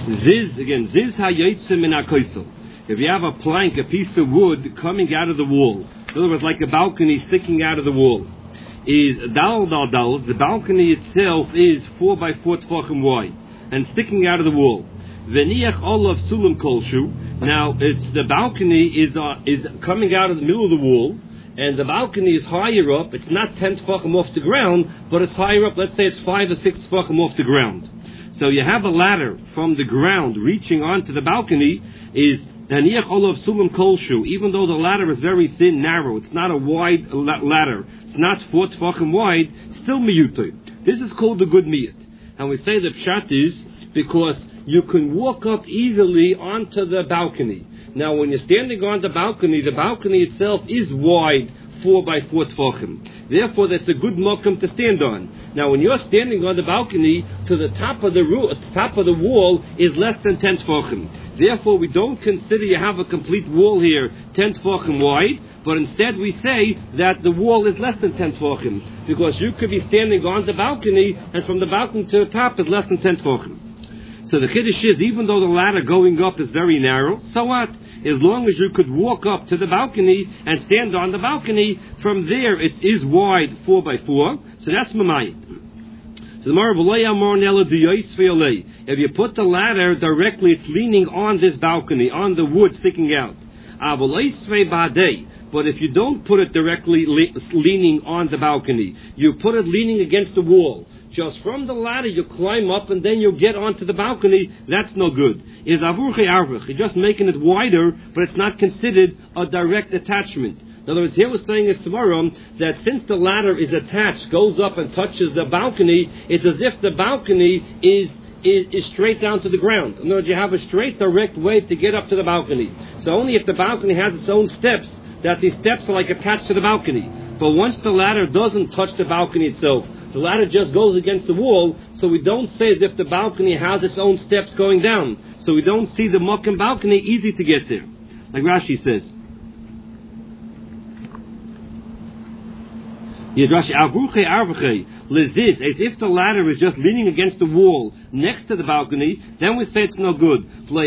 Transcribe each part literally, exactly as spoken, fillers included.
Ziz, again, ziz hayotze min hakoisel. If you have a plank, a piece of wood coming out of the wall, in other words, like a balcony sticking out of the wall, is dal dal dal. The balcony itself is four by four tefachim wide and sticking out of the wall. V'niach olav sulam kolshu. Now, it's the balcony is uh, is coming out of the middle of the wall, and the balcony is higher up. It's not ten tefachim off the ground, but it's higher up. Let's say it's five or six tefachim off the ground. So you have a ladder from the ground reaching onto the balcony. Is Daniach olav sulam kolshu. Even though the ladder is very thin, narrow, it's not a wide ladder. It's not four tefachim wide. Still miyutay. This is called the good miyut. And we say the pshat is because you can walk up easily onto the balcony. Now, when you're standing on the balcony, the balcony itself is wide, four by four tefachim. Therefore, that's a good mokum to stand on. Now, when you're standing on the balcony, to the top of the roof, top of the wall is less than ten tefachim. Therefore, we don't consider you have a complete wall here, ten tefachim wide, but instead we say that the wall is less than ten tefachim, because you could be standing on the balcony, and from the balcony to the top is less than ten tefachim. So the chiddush is, even though the ladder going up is very narrow, so what? As long as you could walk up to the balcony and stand on the balcony, from there it is wide four by four, so that's mamayit. So if you put the ladder directly, it's leaning on this balcony, on the wood sticking out. But if you don't put it directly leaning on the balcony, you put it leaning against the wall, just from the ladder you climb up and then you get onto the balcony, that's no good. Is avurche arvich. You're just making it wider, but it's not considered a direct attachment. In other words, here we're saying is tomorrow that since the ladder is attached, goes up and touches the balcony, it's as if the balcony is, is, is straight down to the ground. In other words, you have a straight, direct way to get up to the balcony. So only if the balcony has its own steps, that these steps are like attached to the balcony. But once the ladder doesn't touch the balcony itself, the ladder just goes against the wall, so we don't say as if the balcony has its own steps going down. So we don't see the mokum balcony easy to get there. Like Rashi says. Rashi, as if the ladder is just leaning against the wall next to the balcony, then we say it's no good.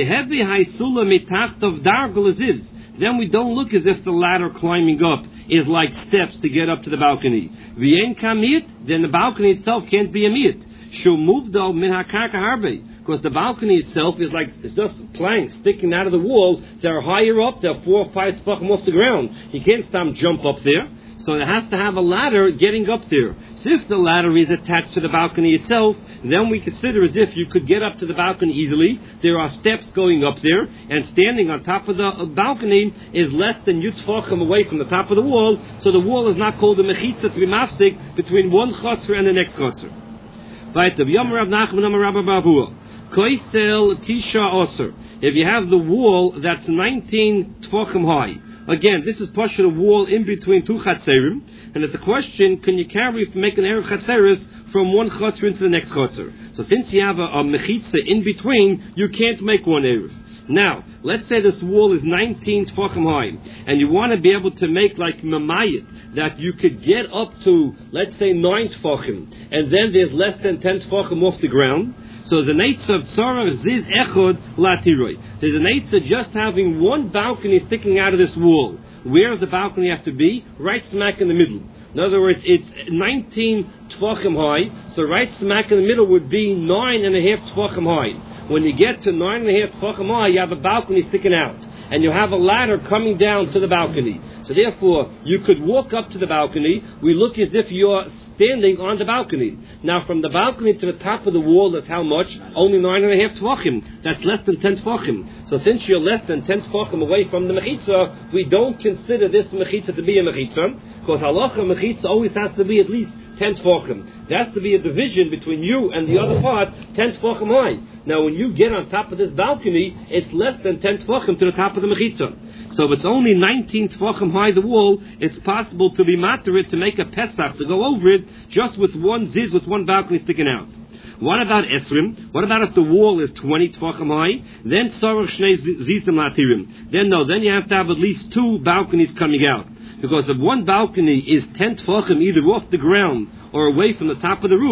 Then we don't look as if the ladder climbing up is like steps to get up to the balcony. V'yein kamiyut, then the balcony itself can't be a miyut. Shul muvdal min hakarka harbe, because the balcony itself is like it's just planks sticking out of the wall. They're higher up. They're four or five tefachim off the ground. You can't stop jump up there. So it has to have a ladder getting up there. So if the ladder is attached to the balcony itself, then we consider as if you could get up to the balcony easily. There are steps going up there, and standing on top of the balcony is less than yutfachim away from the top of the wall, so the wall is not called a mechitza to be mafsik between one chotzer and the next chotzer. If you have the wall that's nineteen tefachim high, again, this is pashut a wall in between two chatzerim, and it's a question: can you carry make an erev chatzeris from one chatzer into the next chatzer? So since you have a, a mechitza in between, you can't make one erev. Now, let's say this wall is nineteen tefachim high, and you want to be able to make like mamayit, that you could get up to, let's say, nine tefachim, and then there's less than ten tefachim off the ground. So there's an eitzah of tzara ziz echod latiroi. There's an eitzah just having one balcony sticking out of this wall. Where does the balcony have to be? Right smack in the middle. In other words, it's nineteen tefachim high, so right smack in the middle would be nine and a half tefachim high. When you get to nine and a half tefachim high, you have a balcony sticking out, and you have a ladder coming down to the balcony. So therefore, you could walk up to the balcony. We look as if you're standing on the balcony. Now, from the balcony to the top of the wall, that's how much? Only nine and a half tefachim. That's less than ten tefachim. So since you're less than ten tefachim away from the mechitza, we don't consider this mechitza to be a mechitza, because halacha mechitza always has to be at least ten tefachim. There has to be a division between you and the other part, ten tefachim high. Now, when you get on top of this balcony, it's less than ten tefachim to the top of the mechitza. So if it's only nineteen tefachim high the wall, it's possible to be materit, to make a pesach, to go over it, just with one ziz, with one balcony sticking out. What about esrim? What about if the wall is twenty tefachim high? Then sarach shnei zizim latirim. Then no, then you have to have at least two balconies coming out. Because if one balcony is ten tefachim either off the ground or away from the top of the roof,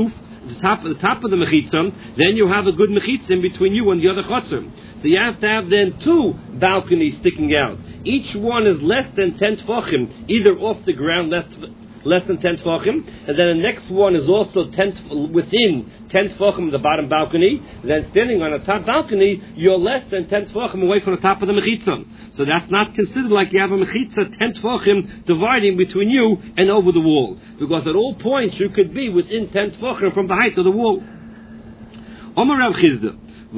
the top, the top of the mechitza, then you have a good mechitza in between you and the other chotzer. So you have to have then two balconies sticking out. Each one is less than ten tefachim, either off the ground, less, less than ten tefachim, and then the next one is also ten within ten tefachim of the bottom balcony. And then standing on the top balcony, you're less than ten tefachim away from the top of the mechitza. So that's not considered like you have a mechitza ten tefachim dividing between you and over the wall, because at all points you could be within ten tefachim from the height of the wall. Omar Rav Chizda.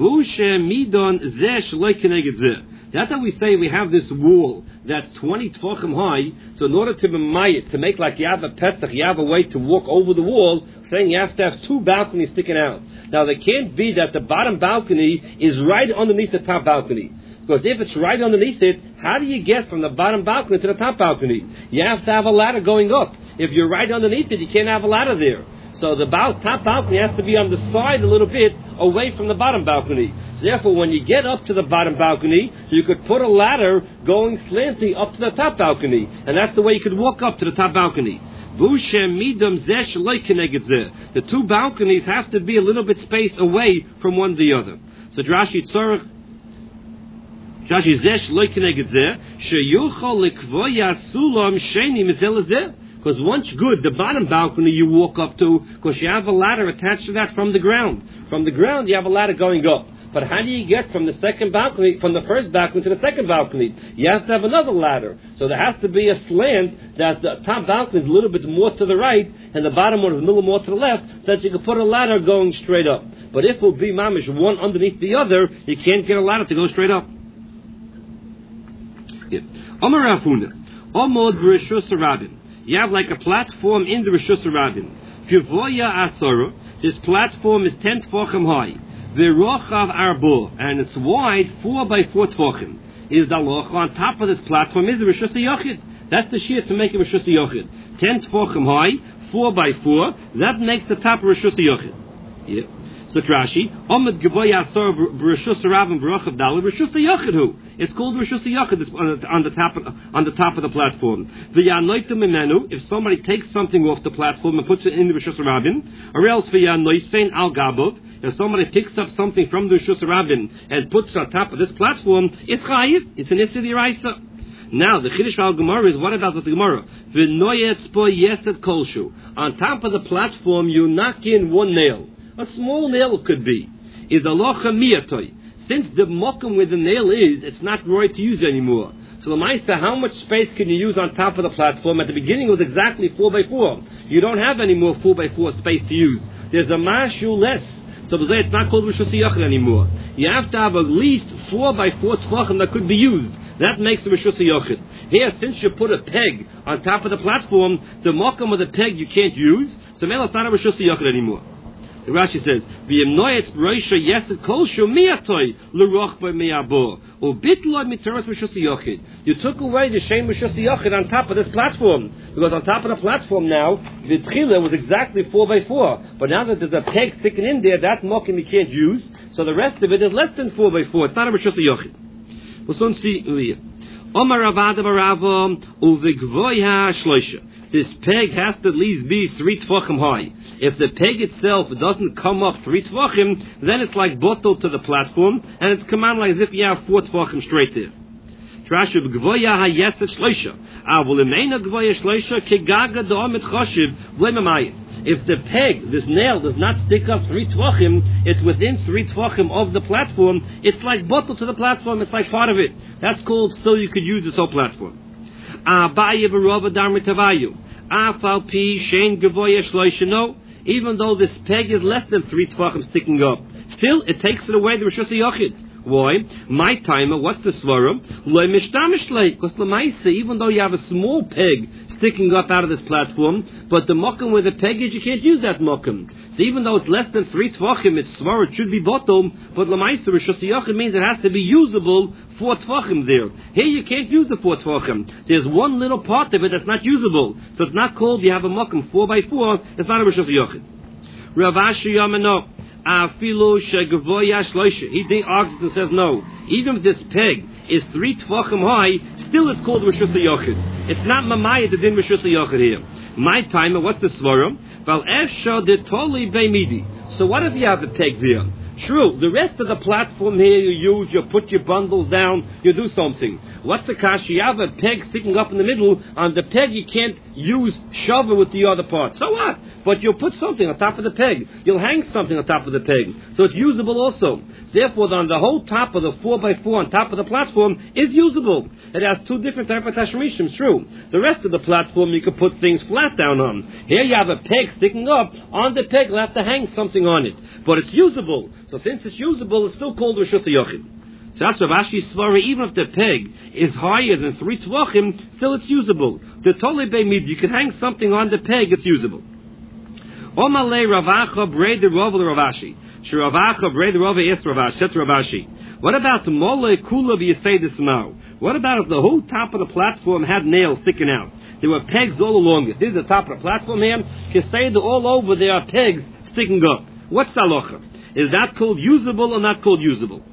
That's how we say we have this wall that's twenty tefachim high. So in order to be to make like you have a pesach, you have a way to walk over the wall, saying you have to have two balconies sticking out. Now there can't be that the bottom balcony is right underneath the top balcony. Because if it's right underneath it, how do you get from the bottom balcony to the top balcony? You have to have a ladder going up. If you're right underneath it, you can't have a ladder there. So the top balcony has to be on the side a little bit away from the bottom balcony. So therefore, when you get up to the bottom balcony, you could put a ladder going slanting up to the top balcony. And that's the way you could walk up to the top balcony. The two balconies have to be a little bit spaced away from one to the other. So Drashi Tzorach Drashi Zesh Loikeneged Zeh Sheyuchol Likvoya Sulam Sheni Mizel Zeh. Because once good, the bottom balcony you walk up to, because you have a ladder attached to that from the ground. From the ground, you have a ladder going up. But how do you get from the second balcony, from the first balcony to the second balcony? You have to have another ladder. So there has to be a slant that the top balcony is a little bit more to the right, and the bottom one is a little more to the left, so that you can put a ladder going straight up. But if it will be mamish one underneath the other, you can't get a ladder to go straight up. Omar Rav Huna, Omod B'Rishus Rabin. You have like a platform in the Rishus Rabin. Givoya Asara. This platform is ten tefachim high. V'rochav arbo, and it's wide four by four tefachim. Is the loch on top of this platform is the Rishus Yochid. That's the shear to make a Rishus Yochid. Ten tefachim high, four by four. That makes the top of Rishus Yochid. Yeah. So Rashi, Omid Givoya Asara B'Rishus Rabin B'rochav Dalet Rishus Yochid who. It's called Rishus Yochid on the top of, on the top of the platform. V'yanoitu mimenu, if somebody takes something off the platform and puts it in the Rishus Rabin, or else v'yanoisfein al gabov, if somebody picks up something from the Rishus Rabin and puts it on top of this platform, it's chayiv. It's an issur d'oraisa. Now the Chiddush al Gemara is what about the Gemara? V'noyetz po yeset kolshu. On top of the platform, you knock in one nail. A small nail could be. Is alocha miyatoi. Since the mokum where the nail is, it's not right to use anymore. So the Maisa, how much space can you use on top of the platform? At the beginning it was exactly four by four. You don't have any more four by four space to use. There's a mashu less. So it's not called Rishus Yochid anymore. You have to have at least four by four tefachim that could be used. That makes the Rishus Yochid. Here, since you put a peg on top of the platform, the mokum of the peg you can't use, so now it's not a Rishus Yochid anymore. The Rashi says, "V'yemnoyetz b'roisha yeset kol shumiyatoi l'roch b'meyabo u'bitloi miteras Rishus Yochid." You took away the shem Rishus Yochid on top of this platform, because on top of the platform now the tchila was exactly four by four. But now that there's a peg sticking in there, that mokum you can't use. So the rest of it is less than four by four. It's not a Rishus Yochid. We'll soon see. Omar Ravada Barava uvigvoya shloisha. This peg has to at least be three tefachim high. If the peg itself doesn't come up three tefachim, then it's like bottle to the platform, and it's come out like as if you have four tefachim straight there. If the peg, this nail, does not stick up three tefachim, it's within three tefachim of the platform, it's like bottle to the platform, it's like part of it. That's called, still you could use this whole platform. Even though this peg is less than three tefachim sticking up, still it takes it away the Rishus Yochid. Why? My timer, what's the svarim? Lo mishtamish lei. Because l'maisa, even though you have a small peg sticking up out of this platform, but the mokum where the peg is, you can't use that mokum. So even though it's less than three tvachim, it's svar, it should be bottom, but l'maisa, Rishus Yochid means it has to be usable four tvachim there. Here you can't use the four tvachim. There's one little part of it that's not usable. So it's not called, you have a mokum four by four, it's not a Rishus Yochid. Rav Ashi Yamano. Afilu shegevoya shloisha. He argues and says no. Even if this peg is three tvachim high, still it's called Rishus Yochid. It's not mamaya to din Rishus Yochid here. My time, what's the svarim? Val efsha de toli beimidi. So what if you have a peg there? True, the rest of the platform here you use, you put your bundles down, you do something. What's the kash? You have a peg sticking up in the middle. On the peg you can't use shovel with the other part. So what? But you'll put something on top of the peg. You'll hang something on top of the peg. So it's usable also. Therefore, on the whole top of the four by four on top of the platform is usable. It has two different types of tashmishim, true. The rest of the platform you can put things flat down on. Here you have a peg sticking up. On the peg you'll have to hang something on it. But it's usable. So since it's usable, it's still called Rishus HaYochid. So that's Rav Ashi's svara. Even if the peg is higher than three tvachim, still it's usable. The toli beimid, you can hang something on the peg, it's usable. Omalei Ravacha Brei the Rav Rav Ashi. Shravacha Brei the Rav Est Rav Ashi. That's Rav Ashi. What about the Mole Kula V'Yisei now? What about if the whole top of the platform had nails sticking out? There were pegs all along it. This is the top of the platform here. Kisei all over there are pegs sticking up. What's the halacha? Is that called usable or not called usable?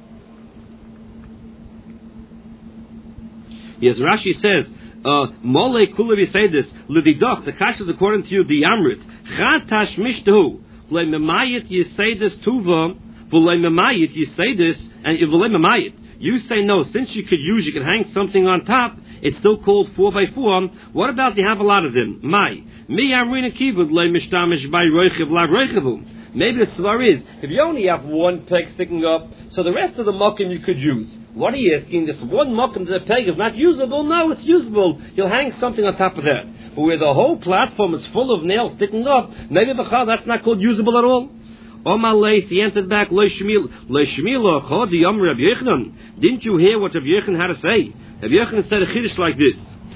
Yes, Rashi says, Mole Kulavi say this, Lididach, the Kash is according to you, the Amrit, Chatash Mishtahu, Vlememayit you say this Tuva, Vlememayit you say this, and Vlememayit, you say no, since you could use, you can hang something on top, it's still called four by four. What about you have a lot of them? My, Mi Amrina Kivud, Le Mishtamish by Roichiv La Roichivu. Maybe the svar is, if you only have one peg sticking up, so the rest of the mukim you could use. What are you asking? This one mukim to the peg is not usable? No, it's usable. You'll hang something on top of that. But where the whole platform is full of nails sticking up, maybe b'chal, that's not called usable at all. Omar Leis, he answered back, Le Shemila, Chodi Yom Rabbi Yochanan. Didn't you hear what Rabbi Yochanan had to say? Rabbi Yochanan said a chiddush like this.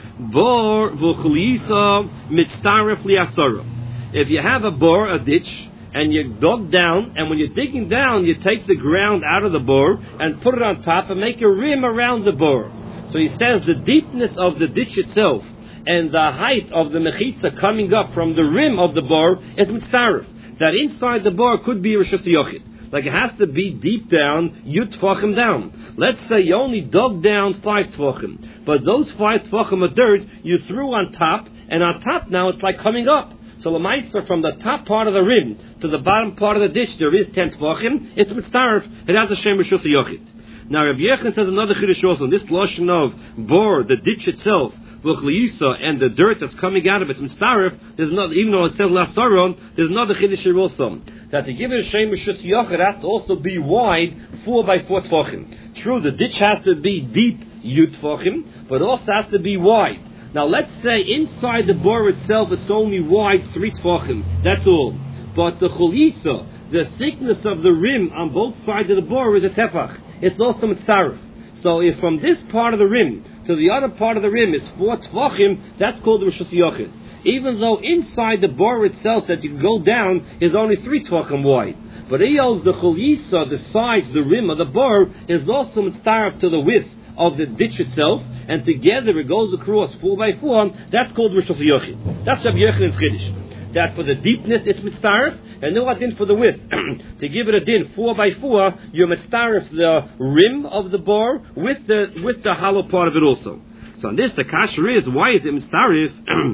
Bor v'chulisa mitztaref li'asara. If you have a bore, a ditch, and you dug down, and when you're digging down, you take the ground out of the bore and put it on top and make a rim around the bore. So he says the deepness of the ditch itself and the height of the mechitza coming up from the rim of the bore is mitzaref. That inside the bore could be Rishus HaYochid. Like it has to be deep down, yud tvachim down. Let's say you only dug down five tvachim, but those five tvachim of dirt you threw on top, and on top now it's like coming up. So the meister from the top part of the rim to the bottom part of the ditch, there is ten tvachim. It's mitzaref. It has a shem Rishus HaYochid. Now Rabbi Yochanan says another chiddush also. This lotion of bor, the ditch itself, v'chliyisa, and the dirt that's coming out of it, mitzaref. There's another, even though it says lasaron, there's another chiddush here also. That to give it a shem Rishus HaYochid has to also be wide, four by four tvachim. True, the ditch has to be deep, yud tvachim, but it also has to be wide. Now let's say inside the bore itself it's only wide three tvachim. That's all. But the chulisa, the thickness of the rim on both sides of the bore is a tefach. It's also mitzaref. So if from this part of the rim to the other part of the rim is four tvachim, that's called the Rishus HaYochid. Even though inside the bore itself that you can go down is only three tvachim wide. But eos, the chulisa, the size, the rim of the bore is also mitzaref to the width of the ditch itself, and together it goes across four by four. That's called Rishus HaYochid. That's Rabbi Yochanan's chiddush. That for the deepness it's mitzaref, and no din for the width. To give it a din four by four, you mitzaref the rim of the bore with the with the hollow part of it also. So on this the kasher is, why is it mitzaref?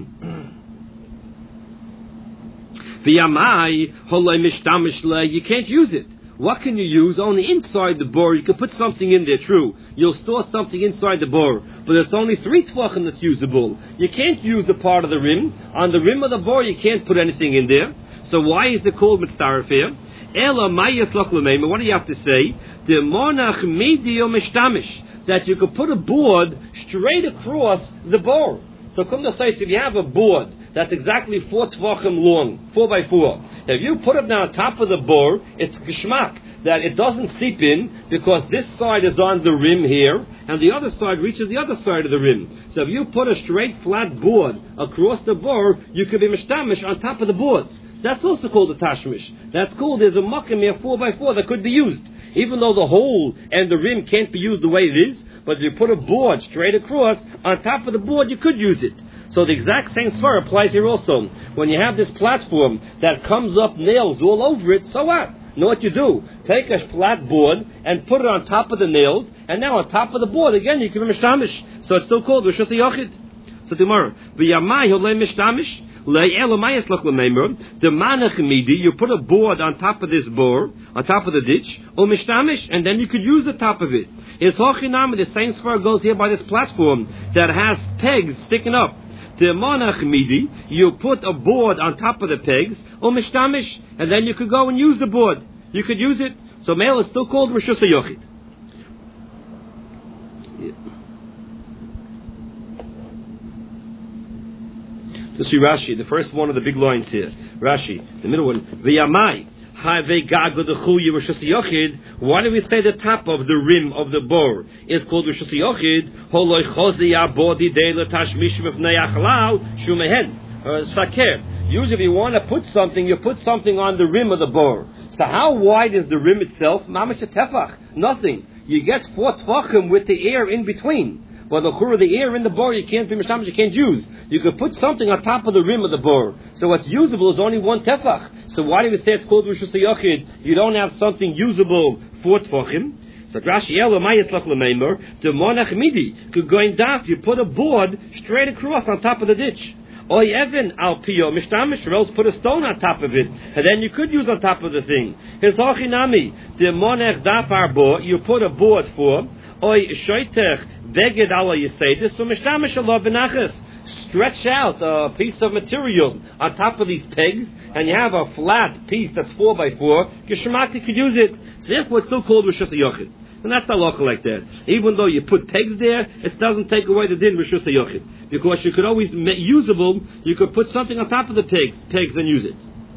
You can't use it. What can you use? Only inside the bore. You can put something in there, true. You'll store something inside the bore. But it's only three tvachim that's usable. You can't use the part of the rim. On the rim of the bore, you can't put anything in there. So why is it called mitzaref here? Ela mayas loch l'meima. What do you have to say? The monach medio mishtamish. That you could put a board straight across the bore. So come to say, if you have a board that's exactly four tvachim long, four by four. If you put it down on top of the bore, it's geschmack, that it doesn't seep in because this side is on the rim here, and the other side reaches the other side of the rim. So if you put a straight flat board across the bore, you could be mishtamish on top of the board. That's also called a tashmish. That's called, there's a makom here, four by four, that could be used. Even though the hole and the rim can't be used the way it is, but if you put a board straight across, on top of the board, you could use it. So the exact same svara applies here also. When you have this platform that comes up nails all over it, so what? Know what you do? Take a flat board and put it on top of the nails, and now on top of the board, again, you can be mishtamish. So it's still called Rishus HaYochid. So tomorrow, v'yamai holei mishtamish, The manach midi, you put a board on top of this bore, on top of the ditch, or mishtamish, and then you could use the top of it. It's hochinam, the same svar goes here by this platform that has pegs sticking up. The manach midi, you put a board on top of the pegs, or mishtamish, and then you could go and use the board. You could use it. So male is still called Rishus HaYochid. To see Rashi, the first one of the big lines here. Rashi, the middle one. V'yamai, ha'vei gago dechuye Rishus HaYochid. Why do we say the top of the rim of the bore is called Rishus HaYochid? Holoi chozi abodi deila tashmish mifnei achlal shumehen. Saker. Usually if you want to put something, you put something on the rim of the bore. So how wide is the rim itself? Mamash tefach. Nothing. You get four tvachim with the air in between. But the chura, the air in the bore, you can't be mishamish, you can't use. You could put something on top of the rim of the bore. So what's usable is only one tefach. So why do we say it's called Rishus HaYochid? You don't have something usable for tvachim. So Rashi Elo Mayislach Lemeimer, the monach midi could go in daf. You put a board straight across on top of the ditch. Or even al piyo mishtamish, or else put a stone on top of it, and then you could use on top of the thing. His hochinami, the monech dafar bo, you put a board for. Oy shoitech beged ala yiseidis, so mishtamish alav benachas. Stretch out a piece of material on top of these pegs, and you have a flat piece that's four by four. Geshemati could use it. So therefore, it's still called Rishus HaYochid. And that's the halacha like that. Even though you put pegs there, it doesn't take away the din Rishus HaYochid. Because you could always make usable, you could put something on top of the pegs, pegs and use it.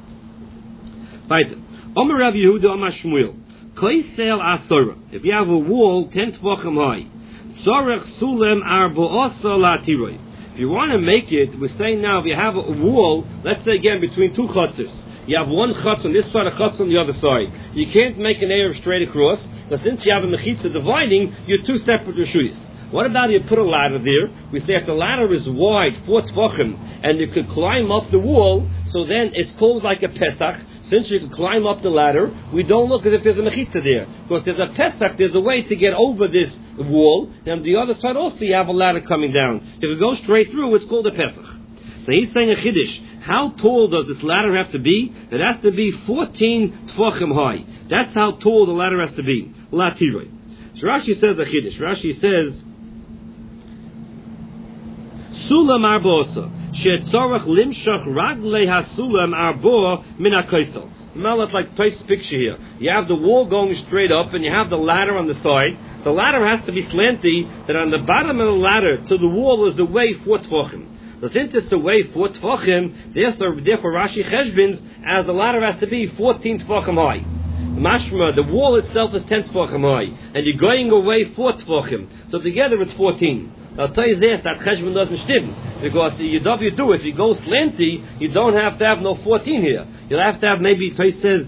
Right. Omer Rav Yehuda, Omer Shmuel. Koisel asora. If you have a wall ten tvachim high, tzorech sulem arbo osa latiroi. If you want to make it, we're saying now, if you have a wall, let's say again between two chutzers, you have one chutz on this side, a chutz on the other side. You can't make an Erev straight across, but since you have a mechitza dividing, you're two separate reshuyos. What about if you put a ladder there? We say if the ladder is wide, four tvachim, and you could climb up the wall, so then it's called like a Pesach. Since you can climb up the ladder, we don't look as if there's a mechitza there. Because there's a Pesach, there's a way to get over this wall, and the other side also you have a ladder coming down. If it goes straight through, it's called a Pesach. So he's saying a chiddush. How tall does this ladder have to be? It has to be fourteen tvachim high. That's how tall the ladder has to be. Latiroi. So Rashi says a chiddush. Rashi says, Sulam arbosa. Shetzorach limshach raglei hasulam arbo min hakoisel. Now that's like place picture here. You have the wall going straight up, and you have the ladder on the side. The ladder has to be slanty. That on the bottom of the ladder to the wall is away four tvachim. So since it's away four tvachim, therefore, therefore Rashi cheshbins as the ladder has to be fourteen tvachim high. Mashma, the wall itself is ten tvachim high, and you're going away four tvachim. So together it's fourteen. I'll tell you this, that cheshbon doesn't stim. Because you do, you do, if you go slanty, you don't have to have no fourteen here. You'll have to have maybe, so he says,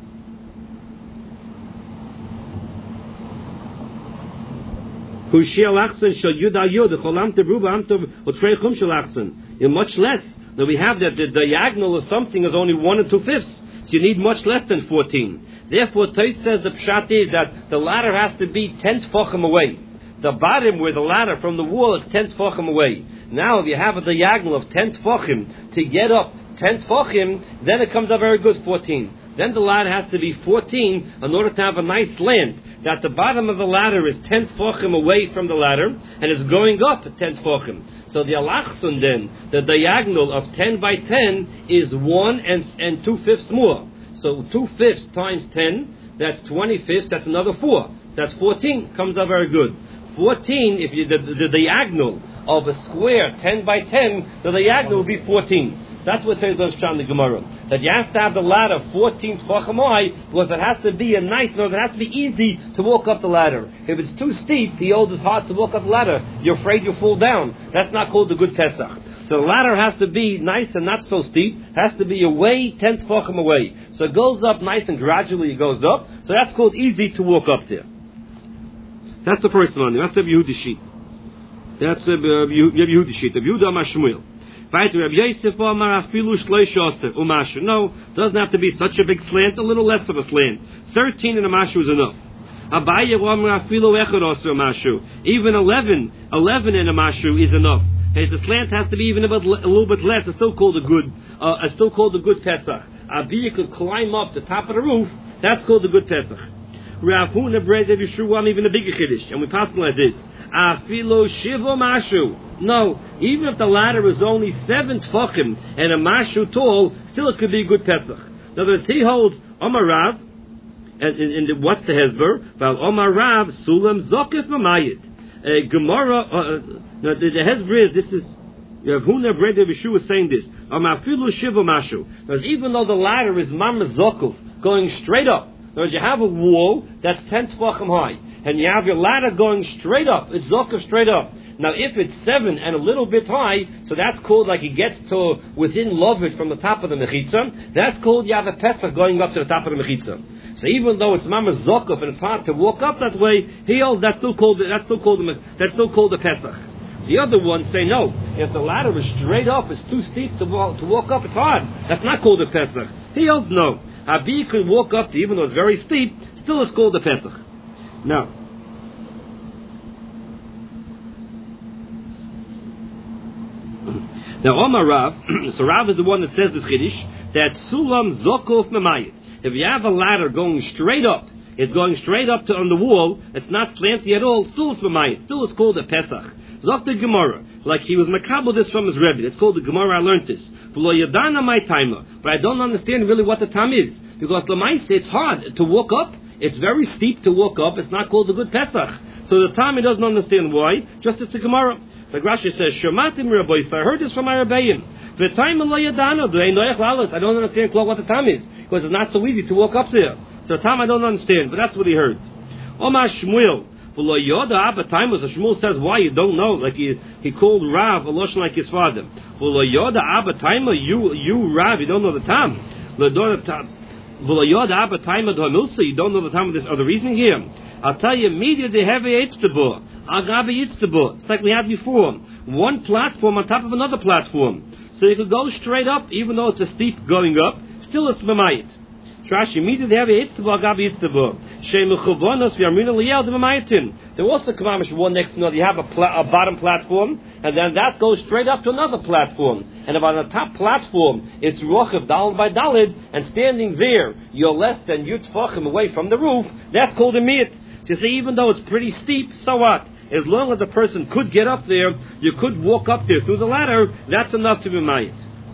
you're much less. Now we have that the diagonal of something is only one and two fifths. So you need much less than fourteen. Therefore, Tais says the pshat is that the ladder has to be ten tefachim away. The bottom where the ladder from the wall is ten tefachim away. Now, if you have a diagonal of ten tefachim to get up ten tefachim, then it comes up very good fourteen. Then the ladder has to be fourteen in order to have a nice slant. That the bottom of the ladder is ten tefachim away from the ladder, and it's going up ten tefachim. So the alachsun then, the diagonal of ten by ten is one and, and two fifths more. So two fifths times ten, that's twenty fifths, that's another four. So that's fourteen, comes up very good. fourteen, if you, the, the, the diagonal of a square, ten by ten, the diagonal will be fourteen. That's what says those in the Gemara. That you have to have the ladder fourteen tefachim high, because it has to be a nice, no, it has to be easy to walk up the ladder. If it's too steep, the old is hard to walk up the ladder. You're afraid you'll fall down. That's not called the good Pesach. So the ladder has to be nice and not so steep. Has to be away, ten tefachim away. So it goes up nice and gradually it goes up. So that's called easy to walk up there. That's the first one. That's the Yehudi sheet. That's the Yehudi sheet. The Yehuda Mashmuel. No, doesn't have to be such a big slant. A little less of a slant. Thirteen in a mashu is enough. Even eleven, eleven in a mashu is enough. And if the slant has to be even a, bit, a little bit less, it's still called a good, uh, it's still called a good Pesach. A bia could climb up the top of the roof, that's called a good Pesach. Rav Huna bred Rav Yeshua even a bigger Kiddush, and we pass like this. Afilo shivo mashu. No, even if the ladder is only seven tfachim and a mashu tall, still it could be a good Pesach. In other words, he holds Omar Rav, and, and, and what's the Hezber? Well, Omar Rav sulam zokif mamayit. Uh, Gemara, uh, no, the, the Hezber is, this is, Rav Huna bred Rav Yeshua saying this. Afilo shivo mashu. Because even though the ladder is mamaz zokuf, going straight up, in other words, you have a wall that's ten tefachim high, and you have your ladder going straight up. It's zokah straight up. Now, if it's seven and a little bit high, so that's called like it gets to within lovit from the top of the mechitza. That's called you have a pesach going up to the top of the mechitza. So even though it's mama zokah and it's hard to walk up that way, he holds that's still called that's still called that's still called a pesach. The other ones say no. If the ladder is straight up, it's too steep to walk, to walk up. It's hard. That's not called a pesach. He holds no. Abi could walk up to, even though it's very steep, still is called a Pesach. Now, now Omar Rav, so Rav is the one that says this Chiddush, that Sulam Zokov Memayit. If you have a ladder going straight up, it's going straight up to on the wall, it's not slanty at all, still is Memayit, still is called a Pesach. Zok the Gemara, like he was makabel this from his Rebbe. It's called the Gemara, I learned this. But I don't understand really what the tam is. Because the mice, it's hard to walk up. It's very steep to walk up. It's not called a good Pesach. So the tam, he doesn't understand why. Just as the Gemara. The Rashi says, Shematim Rabbeis, I heard this from my Rebbeim. The time I don't understand what the tam is. Because it's not so easy to walk up there. So the tam I don't understand. But that's what he heard. Omar Shmuel. Yoda time was Shmuel says why you don't know, like he he called Rav a loshon like his father. Yoda Abba Timer, you you Rav, you don't know the time. Yoda Abba Timer Milsa, you don't know the time of this other reasoning here. I'll tell you immediately have a Yitztabur. Agabi Yitztabur. It's like we had before. One platform on top of another platform. So you could go straight up, even though it's a steep going up, still it's Mamayit. Trash immediately have a Yitztabur, Agabi Yitztabur. There was a kavamish one next to another. You have a, pla- a bottom platform, and then that goes straight up to another platform. And if on the top platform it's rochav daled by dalid, and standing there you're less than yut tefachim away from the roof, that's called a miyat. So you see, even though it's pretty steep, so what? As long as a person could get up there, you could walk up there through the ladder, that's enough to be miyat.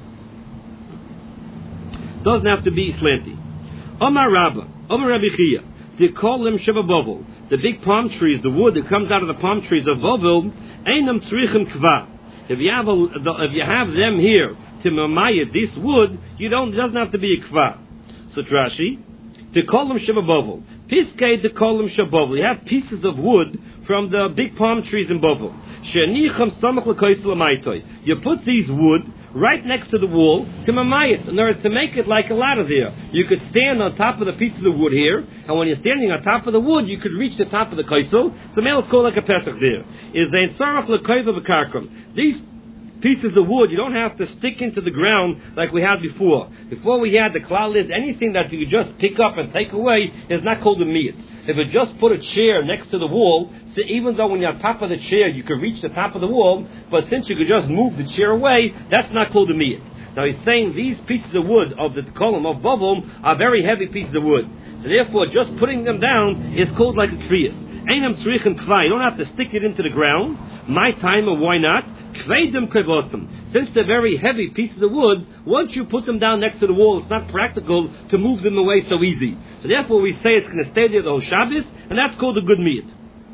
Doesn't have to be slanty. Omar Rabba, Omar Rabbi Chia. They call them Sheva Bovel. The big palm trees, the wood that comes out of the palm trees of Bovel, Einam Tzrichim Kva. If you have a, if you have them here to mamayit this wood, you don't. It doesn't have to be a Kva. So Rashi, they call them Sheva Bovel. Piskei they call them Sheva Bovel. You have pieces of wood from the big palm trees in Bovel. Shenicham Samach L'Koisel Amaitoi. You put these wood right next to the wall to mamayit. In other words, to make it like a ladder there. You could stand on top of the piece of the wood here, and when you're standing on top of the wood, you could reach the top of the kaisel. So now it's called like a pesach there. Is ein tzarach l'kayva b'karkom. These pieces of wood, you don't have to stick into the ground like we had before. Before we had the klal is anything that you just pick up and take away is not called a miyat. If you just put a chair next to the wall, so even though when you're on top of the chair you could reach the top of the wall, but since you could just move the chair away, that's not called a miyat. Now he's saying these pieces of wood of the column of Bovom are very heavy pieces of wood. So therefore just putting them down is called like a kriyas. Einam tzrichim kva. You don't have to stick it into the ground. My time, or why not? Kvedim kvevosim. Since they're very heavy pieces of wood, once you put them down next to the wall, it's not practical to move them away so easy. So therefore we say it's going to stay there the whole Shabbos, and that's called a good miyat.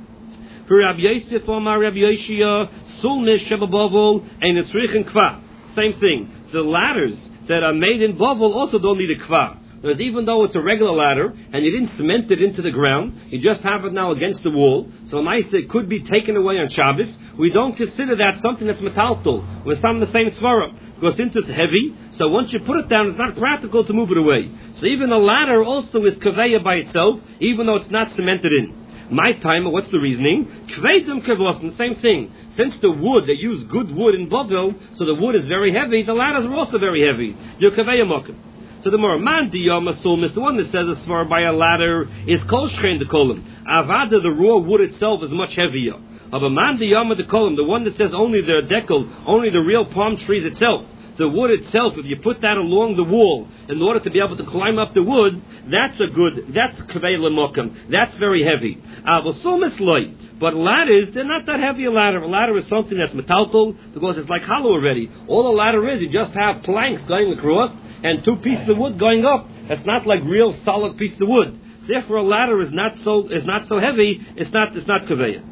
For Rabbi Yosef, Omar Rabbi Yoshia, Sulnish Shebabovol, and it's tzrichim kva. Same thing. The ladders that are made in Bovel also don't need a kva. Because even though it's a regular ladder, and you didn't cement it into the ground, you just have it now against the wall, so nice it could be taken away on Shabbos, we don't consider that something that's metaltal. We're some of the same svara. Because since it's heavy, so once you put it down, it's not practical to move it away. So even the ladder also is kaveya by itself, even though it's not cemented in. My time, what's the reasoning? Kvedim kevosim, same thing. Since the wood, they use good wood in Bovel, so the wood is very heavy, the ladders are also very heavy. You're kaveya mokim. So the more man diyomasul is the one that says as far by a ladder is kol shchein the kolim. Avada, the raw wood itself is much heavier. Of a man the yama the kolim, the one that says only the decal, only the real palm trees itself, the wood itself, if you put that along the wall in order to be able to climb up the wood, that's a good, that's kavei lemokam, that's very heavy. But ladders, they're not that heavy a ladder. A ladder is something that's metaltal because it's like hollow already. All a ladder is, you just have planks going across and two pieces of wood going up. It's not like real solid pieces of wood. Therefore, a ladder is not so is not so heavy. It's not it's not kavei.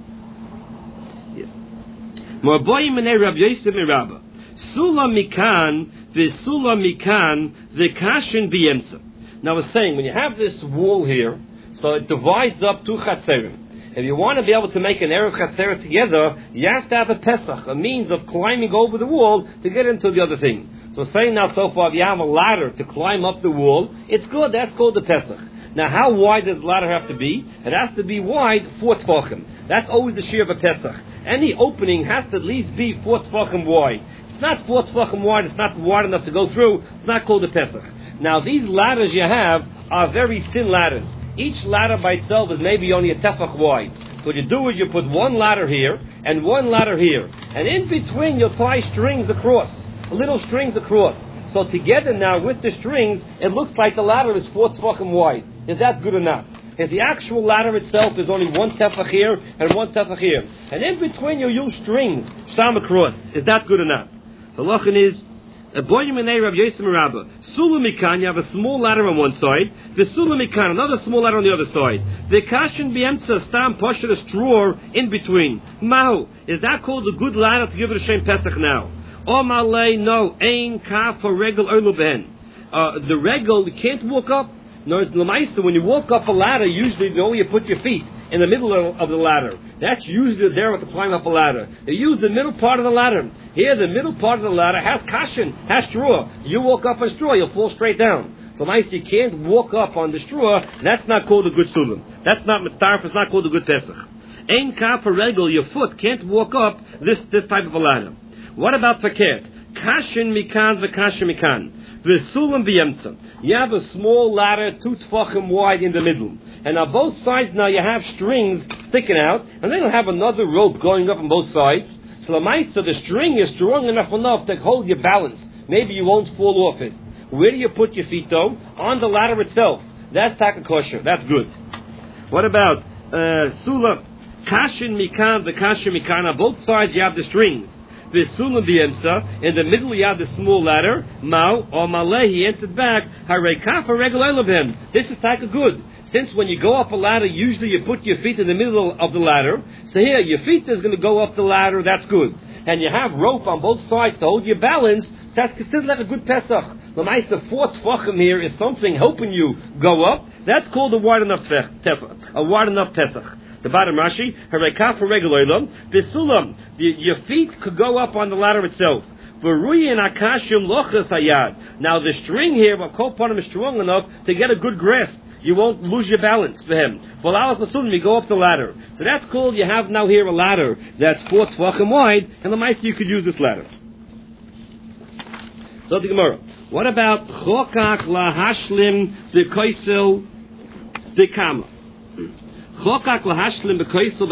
Morboyim menei Rabbi Yosef mirabba. Sula mikan, the sula mikan, the kashin b'yemtza. Now, I was saying, when you have this wall here, so it divides up two chatzerim. If you want to be able to make an erev chatzer together, you have to have a pesach, a means of climbing over the wall to get into the other thing. So, saying now so far, if you have a ladder to climb up the wall, it's good. That's called the pesach. Now, how wide does the ladder have to be? It has to be wide four tefachim. That's always the shear of a pesach. Any opening has to at least be four tefachim wide. It's not four tefachim wide, it's not wide enough to go through, it's not called a pesach. Now these ladders you have are very thin ladders. Each ladder by itself is maybe only a tefach wide. So what you do is you put one ladder here and one ladder here. And in between you'll tie strings across, little strings across. So together now with the strings, it looks like the ladder is four tefachim wide. Is that good enough? If the actual ladder itself is only one tefach here and one tefach here. And in between you use strings, sham across. Is that good enough? The lachin is, a boy menei Rabbi Yosef Merabba. Sula mikan, you have a small ladder on one side. The sula mikan, another small ladder on the other side. The kashin b'emtza stam posher a straw in between. Mahu, is that called a good ladder to give it a shem pesach now? O malay, no, ein kaf or regel erlu behen. Uh, the regel, you can't walk up. No, it's l'maisa. When you walk up a ladder, usually you only put your feet in the middle of, of the ladder. That's usually there to climb up a ladder. They use the middle part of the ladder. Here, the middle part of the ladder has kashin, has straw. You walk up on straw, you'll fall straight down. So nice, you can't walk up on the straw. That's not called a good sulam. That's not mitzaref. It's not called a good pesach. Ein kaf or regel, your foot can't walk up this this type of a ladder. What about fakert? Kashin mikan v'kashin mikan. V'sulam b'yemtza. You have a small ladder, two tefachim wide in the middle. And on both sides now you have strings sticking out, and then you'll have another rope going up on both sides. So the ma'isa, the string is strong enough enough to hold your balance. Maybe you won't fall off it. Where do you put your feet though? On the ladder itself. That's taka kosher. That's good. What about uh, sula? Kashin mikan, the kashin mikan. On both sides you have the strings. In the middle you have the small ladder. Mao or malay, he answered back, this is taka good. Since when you go up a ladder, usually you put your feet in the middle of the ladder. So here, your feet is going to go up the ladder, that's good. And you have rope on both sides to hold your balance, that's considered like a good pesach. The nice four tefachim here is something helping you go up. That's called a wide enough tefach, a wide enough pesach. The bottom Rashi, Harekaf regularly, Visulam, your feet could go up on the ladder itself. Now the string here, but Kopanim is strong enough to get a good grasp. You won't lose your balance for him. For Alas Masulim, you go up the ladder. So that's called, you have now here a ladder that's four tefachim wide, and the mice you could use this ladder. So the Gemara. What about Chokak lahashlim the koisel the kama? Chokak lahashlim the koisel